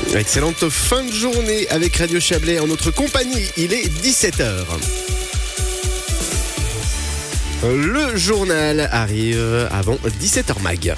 Excellente fin de journée avec Radio Chablais en notre compagnie. Il est 17h. Le journal arrive avant 17h mag.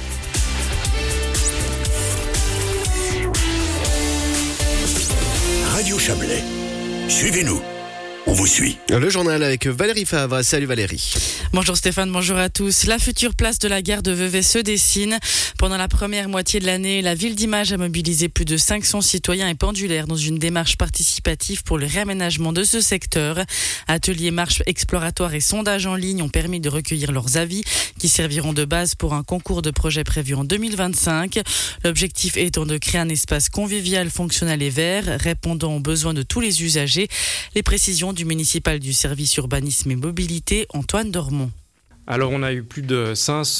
Radio Chablais, suivez-nous, on vous suit. Le journal avec Valérie Favre. Salut Valérie. Bonjour Stéphane, bonjour à tous. La future place de la gare de Vevey se dessine. Pendant la première moitié de l'année, la ville d'Image a mobilisé plus de 500 citoyens et pendulaires dans une démarche participative pour le réaménagement de ce secteur. Ateliers, marches exploratoires et sondages en ligne ont permis de recueillir leurs avis qui serviront de base pour un concours de projets prévu en 2025. L'objectif étant de créer un espace convivial, fonctionnel et vert, répondant aux besoins de tous les usagers. Les précisions du municipal du service urbanisme et mobilité, Antoine Dormont. Alors on a eu plus de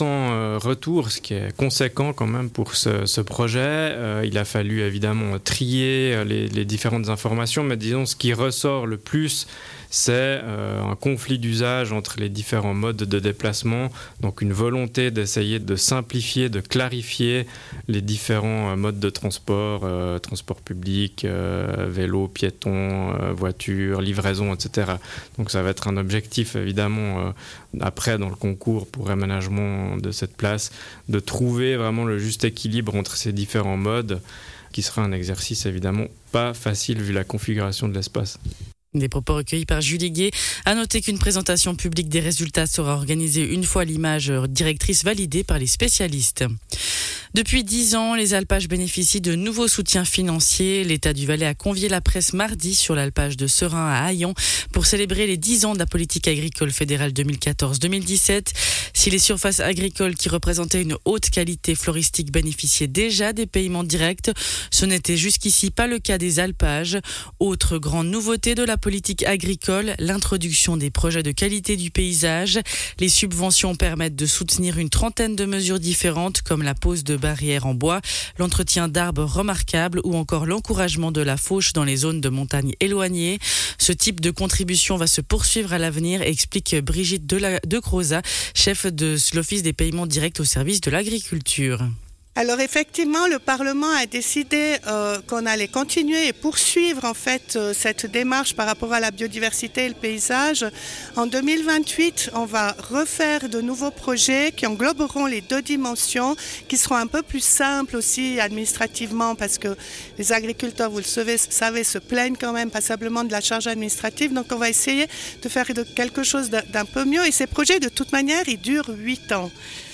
500 retours, ce qui est conséquent quand même pour ce projet. Il a fallu évidemment trier les différentes informations, mais disons ce qui ressort le plus, c'est un conflit d'usage entre les différents modes de déplacement, donc une volonté d'essayer de simplifier, de clarifier les différents modes de transport, transport public, vélo, piéton, voiture, livraison, etc. Donc ça va être un objectif évidemment après dans le concours pour aménagement de cette place, de trouver vraiment le juste équilibre entre ces différents modes, qui sera un exercice évidemment pas facile vu la configuration de l'espace. Des propos recueillis par Julie Gué. À noter qu'une présentation publique des résultats sera organisée une fois l'image directrice validée par les spécialistes. Depuis 10 ans, les alpages bénéficient de nouveaux soutiens financiers. L'État du Valais a convié la presse mardi sur l'alpage de Serein à Haillons pour célébrer les 10 ans de la politique agricole fédérale 2014-2017. Si les surfaces agricoles qui représentaient une haute qualité floristique bénéficiaient déjà des paiements directs, ce n'était jusqu'ici pas le cas des alpages. Autre grande nouveauté de la politique agricole, l'introduction des projets de qualité du paysage. Les subventions permettent de soutenir une trentaine de mesures différentes comme la pose de barrières en bois, l'entretien d'arbres remarquables ou encore l'encouragement de la fauche dans les zones de montagne éloignées. Ce type de contribution va se poursuivre à l'avenir, explique Brigitte de Croza, chef de l'Office des paiements directs au service de l'agriculture. Alors effectivement, le Parlement a décidé qu'on allait continuer et poursuivre en fait cette démarche par rapport à la biodiversité et le paysage. En 2028, on va refaire de nouveaux projets qui engloberont les deux dimensions, qui seront un peu plus simples aussi administrativement parce que les agriculteurs, vous le savez, se plaignent quand même passablement de la charge administrative. Donc on va essayer de faire quelque chose d'un peu mieux et ces projets de toute manière, ils durent 8 ans.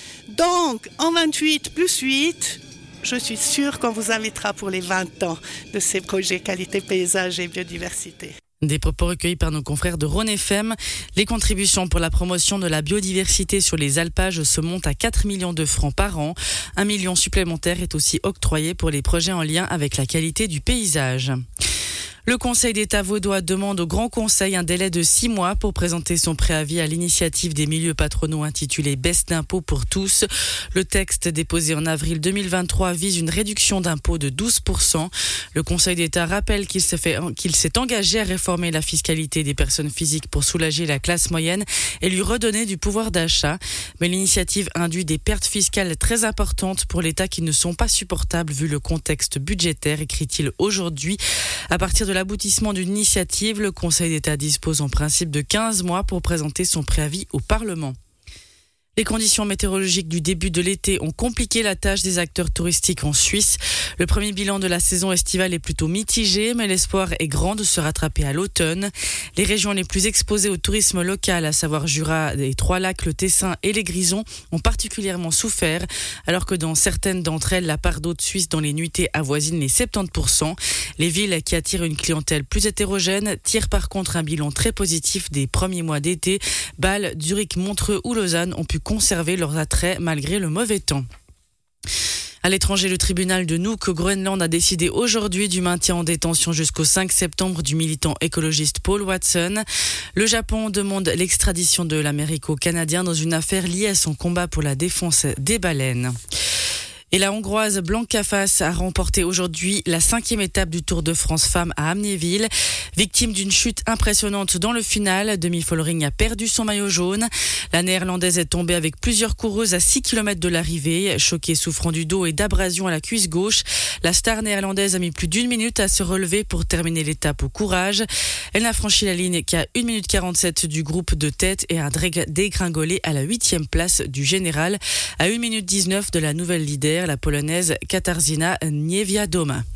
Donc, en 28 plus 8, je suis sûre qu'on vous invitera pour les 20 ans de ces projets qualité, paysage et biodiversité. Des propos recueillis par nos confrères de Rhône FM. Les contributions pour la promotion de la biodiversité sur les alpages se montent à 4 millions de francs par an. 1 million supplémentaire est aussi octroyé pour les projets en lien avec la qualité du paysage. Le Conseil d'État vaudois demande au Grand Conseil un délai de 6 mois pour présenter son préavis à l'initiative des milieux patronaux intitulé « Baisse d'impôts pour tous ». Le texte déposé en avril 2023 vise une réduction d'impôts de 12%. Le Conseil d'État rappelle qu'il s'est engagé à réformer la fiscalité des personnes physiques pour soulager la classe moyenne et lui redonner du pouvoir d'achat. Mais l'initiative induit des pertes fiscales très importantes pour l'État qui ne sont pas supportables vu le contexte budgétaire, écrit-il aujourd'hui. À partir de l'aboutissement d'une initiative, le Conseil d'État dispose en principe de 15 mois pour présenter son préavis au Parlement. Les conditions météorologiques du début de l'été ont compliqué la tâche des acteurs touristiques en Suisse. Le premier bilan de la saison estivale est plutôt mitigé, mais l'espoir est grand de se rattraper à l'automne. Les régions les plus exposées au tourisme local, à savoir Jura, les Trois-Lacs, le Tessin et les Grisons, ont particulièrement souffert, alors que dans certaines d'entre elles, la part d'hôtes suisses dans les nuitées avoisine les 70%. Les villes qui attirent une clientèle plus hétérogène tirent par contre un bilan très positif des premiers mois d'été. Bâle, Zurich, Montreux ou Lausanne ont pu conserver leurs attraits malgré le mauvais temps. À l'étranger, le tribunal de Nuuk, au Groenland, a décidé aujourd'hui du maintien en détention jusqu'au 5 septembre du militant écologiste Paul Watson. Le Japon demande l'extradition de l'Américo-Canadien dans une affaire liée à son combat pour la défense des baleines. Et la Hongroise Blanka Fass a remporté aujourd'hui la 5e étape du Tour de France Femmes à Amnéville. Victime d'une chute impressionnante dans le final, Demi Vollering a perdu son maillot jaune. La Néerlandaise est tombée avec plusieurs coureuses à 6 km de l'arrivée. Choquée, souffrant du dos et d'abrasion à la cuisse gauche, la star néerlandaise a mis plus d'1 minute à se relever pour terminer l'étape au courage. Elle n'a franchi la ligne qu'à 1 minute 47 du groupe de tête et a dégringolé à la 8e place du général, à 1 minute 19 de la nouvelle leader, la polonaise Katarzyna Niewiadoma.